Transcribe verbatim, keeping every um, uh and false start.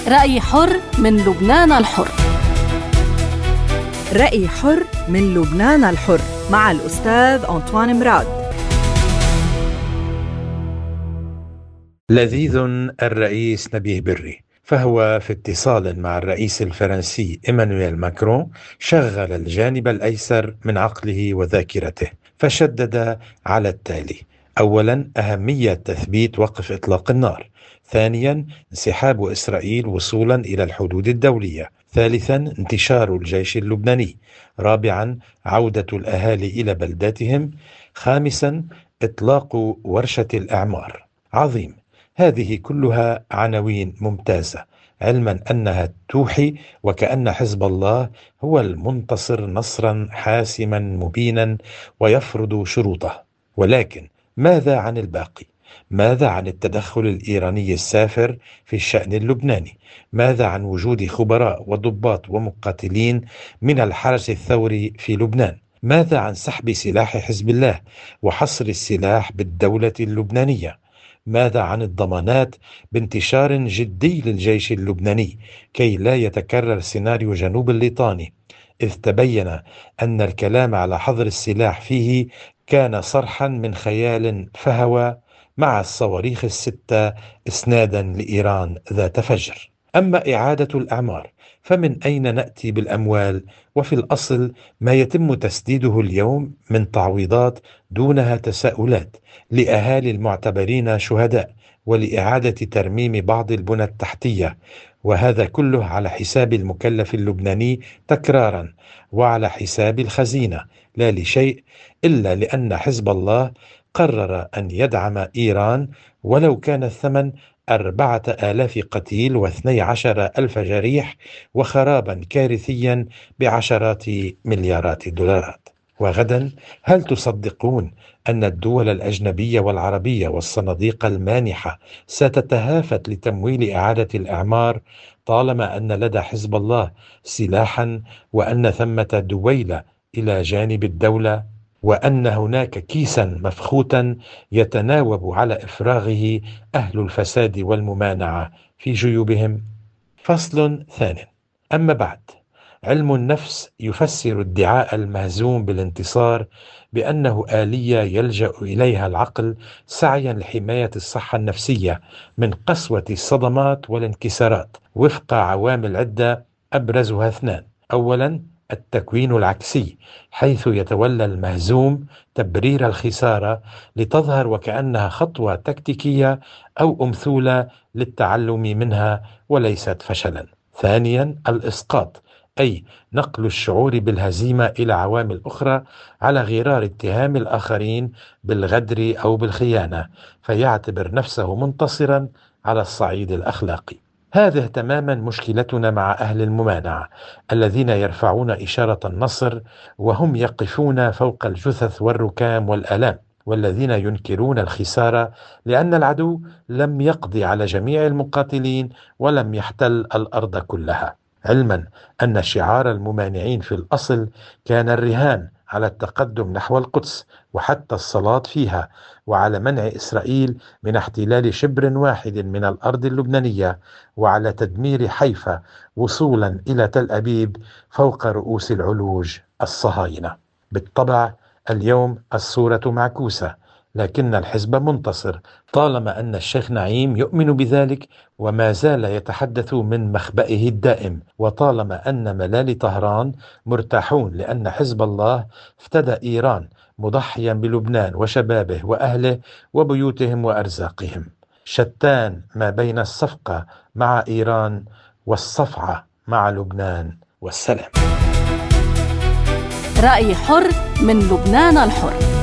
رأي حر من لبنان الحر. رأي حر من لبنان الحر مع الأستاذ أنطوان مراد. لذيذ الرئيس نبيه بري، فهو في اتصال مع الرئيس الفرنسي إيمانويل ماكرون شغل الجانب الأيسر من عقله وذاكرته، فشدد على التالي: أولا، أهمية تثبيت وقف إطلاق النار. ثانيا، انسحاب إسرائيل وصولا إلى الحدود الدولية. ثالثا، انتشار الجيش اللبناني. رابعا، عودة الأهالي إلى بلداتهم. خامسا، إطلاق ورشة الإعمار. عظيم، هذه كلها عناوين ممتازة، علما أنها توحي وكأن حزب الله هو المنتصر نصرا حاسما مبينا ويفرض شروطه. ولكن ماذا عن الباقي؟ ماذا عن التدخل الإيراني السافر في الشأن اللبناني؟ ماذا عن وجود خبراء وضباط ومقاتلين من الحرس الثوري في لبنان؟ ماذا عن سحب سلاح حزب الله وحصر السلاح بالدولة اللبنانية؟ ماذا عن الضمانات بانتشار جدي للجيش اللبناني كي لا يتكرر سيناريو جنوب الليطاني، إذ تبين أن الكلام على حظر السلاح فيه كان صرحا من خيال فهوى مع الصواريخ الستة إسنادا لإيران ذات فجر. أما إعادة الأعمار فمن أين نأتي بالأموال؟ وفي الأصل ما يتم تسديده اليوم من تعويضات دونها تساؤلات لأهالي المعتبرين شهداء، ولإعادة ترميم بعض البنى التحتية، وهذا كله على حساب المكلف اللبناني تكرارا، وعلى حساب الخزينة، لا لشيء إلا لأن حزب الله قرر أن يدعم إيران ولو كان الثمن أربعة آلاف قتيل واثني عشر ألف جريح وخرابا كارثيا بعشرات مليارات الدولارات. وغدا هل تصدقون أن الدول الأجنبية والعربية والصناديق المانحة ستتهافت لتمويل إعادة الإعمار طالما أن لدى حزب الله سلاحا، وأن ثمة دويلة إلى جانب الدولة، وأن هناك كيسا مفخوتا يتناوب على إفراغه أهل الفساد والممانعة في جيوبهم؟ فصل ثان. أما بعد، علم النفس يفسر ادعاء المهزوم بالانتصار بأنه آلية يلجأ إليها العقل سعيا لحماية الصحة النفسية من قسوة الصدمات والانكسارات، وفق عوامل عدة أبرزها اثنان. أولا، التكوين العكسي، حيث يتولى المهزوم تبرير الخسارة لتظهر وكأنها خطوة تكتيكية أو أمثولة للتعلم منها وليست فشلا. ثانيا، الإسقاط، أي نقل الشعور بالهزيمة إلى عوامل أخرى على غرار اتهام الآخرين بالغدر أو بالخيانة، فيعتبر نفسه منتصرا على الصعيد الأخلاقي. هذه تماما مشكلتنا مع أهل الممانعة الذين يرفعون إشارة النصر وهم يقفون فوق الجثث والركام والآلام، والذين ينكرون الخسارة لأن العدو لم يقضي على جميع المقاتلين ولم يحتل الأرض كلها، علما أن شعار الممانعين في الأصل كان الرهان على التقدم نحو القدس وحتى الصلاة فيها، وعلى منع إسرائيل من احتلال شبر واحد من الأرض اللبنانية، وعلى تدمير حيفا وصولا إلى تل أبيب فوق رؤوس العلوج الصهاينة. بالطبع اليوم الصورة معكوسة، لكن الحزب منتصر طالما أن الشيخ نعيم يؤمن بذلك وما زال يتحدث من مخبئه الدائم، وطالما أن ملال طهران مرتاحون لأن حزب الله افتدى إيران مضحيا بلبنان وشبابه وأهله وبيوتهم وأرزاقهم. شتان ما بين الصفقة مع إيران والصفعة مع لبنان، والسلام. رأي حر من لبنان الحر.